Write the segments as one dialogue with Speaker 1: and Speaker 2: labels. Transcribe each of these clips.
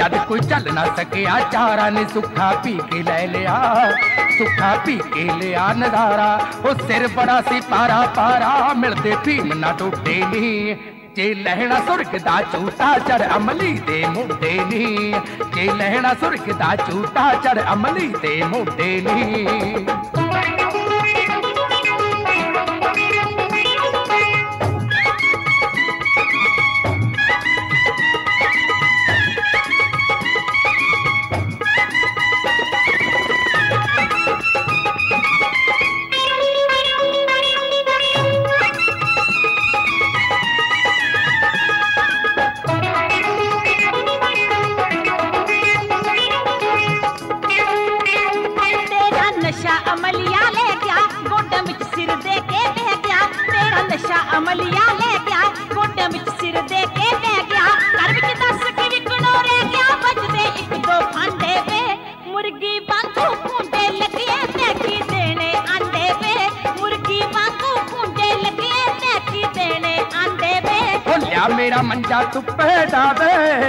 Speaker 1: जद कोई चल ना सकिया चारा ने सुखा पी के ले लिया, सुखा पी के लिया नजारा। वो सिर बड़ा सी पारा पारा मिलते भीम ना टुटे नी, जे लहना सुर्ग दा झूठा चढ़ अमली दे मोढे नी, जे लहना सुर्ग दा झूठा चढ़ अमली दे मोढे नी।
Speaker 2: अमलिया ले गया गोडे विच सिर दे के बह गया, तेरा नशा अमलिया ले गया गोडे विच सिर दे के बह गया। घर विच दस के विकणो रह गया बजदे एक दो फांडे वे, मुर्गी वांगू खूंडे लगे मैकी देने आंदे वे, मुर्गी वांगू खूंडे लगे मैकी देने आंदे वे।
Speaker 1: ओ लिया मेरा मंजा धुप्पे डावे,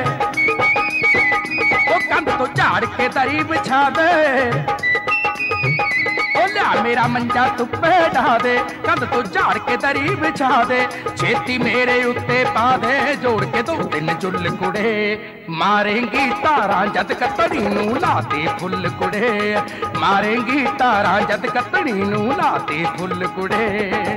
Speaker 1: ओ कंध तो झाड़ के दरी बिछा दे, मेरा मंजा धुप्पे ढा दे, कंध तो झाड़ के दरी बिछा दे। छेती मेरे उत्ते पा दे जोड़ के दो दिन जुल कुड़े, मारेंगी तारा जद कतड़ी नू लाते फुल कुड़े, मारेंगी तारा जद कतड़ी नू लाते फुल कुड़े।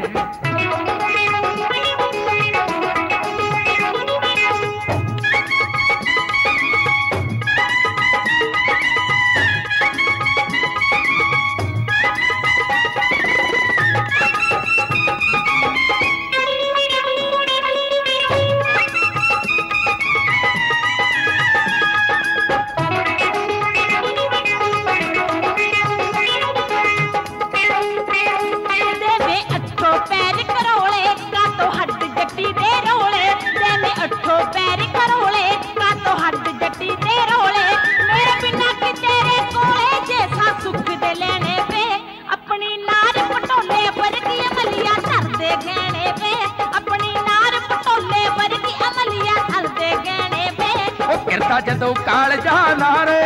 Speaker 1: जदों कालजा नारे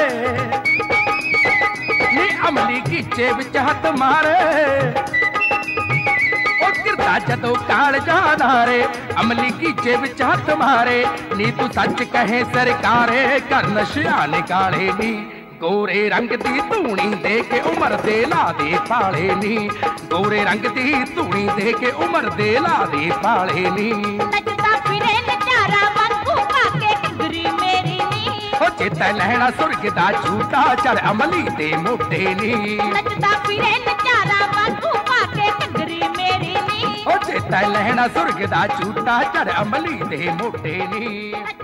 Speaker 1: नी अमली कीचे विच हथ मारे, ओ गिरदा जदों कालजा नारे अमली कीचे विच हथ मारे। नी तू सच कहे सरकारे कर नशिया निकाले नी, गोरे रंग दी धूनी दे के उमर दे ला दे पाले नी, गोरे रंग दी धूनी दे के उमर दे ला दे पाले नी। चेता लहना सुर्ग दा झूठा चढ़ अमली दे मोढे नी,
Speaker 2: नचदा फिरे नचारा वांगू पाके टगरी मेरी नी।
Speaker 1: ओ चेता लहना सुर्ग दा झूठा चढ़ अमली दे मोढे नी।